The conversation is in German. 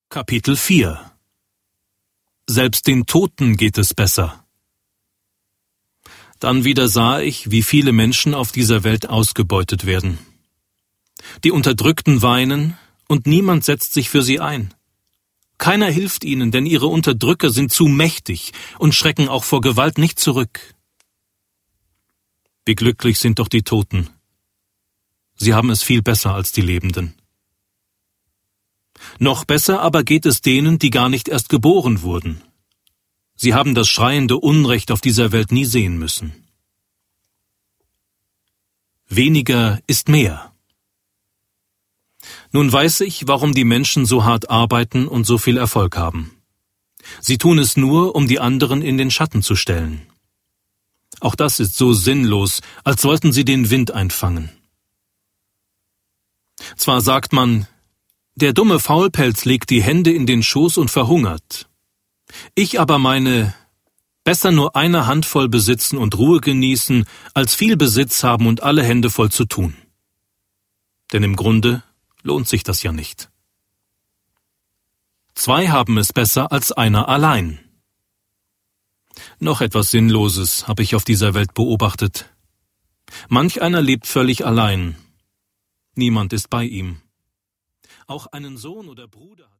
Kapitel 4 Selbst den Toten geht es besser. Dann wieder sah ich, wie viele Menschen auf dieser Welt ausgebeutet werden. Die Unterdrückten weinen, und niemand setzt sich für sie ein. Keiner hilft ihnen, denn ihre Unterdrücker sind zu mächtig und schrecken auch vor Gewalt nicht zurück. Wie glücklich sind doch die Toten. Sie haben es viel besser als die Lebenden. Noch besser aber geht es denen, die gar nicht erst geboren wurden. Sie haben das schreiende Unrecht auf dieser Welt nie sehen müssen. Weniger ist mehr. Nun weiß ich, warum die Menschen so hart arbeiten und so viel Erfolg haben. Sie tun es nur, um die anderen in den Schatten zu stellen. Auch das ist so sinnlos, als wollten sie den Wind einfangen. Zwar sagt man, der dumme Faulpelz legt die Hände in den Schoß und verhungert. Ich aber meine, besser nur eine Handvoll besitzen und Ruhe genießen, als viel Besitz haben und alle Hände voll zu tun. Denn im Grunde lohnt sich das ja nicht. 2 haben es besser als einer allein. Noch etwas Sinnloses habe ich auf dieser Welt beobachtet. Manch einer lebt völlig allein. Niemand ist bei ihm. Auch einen Sohn oder Bruder hat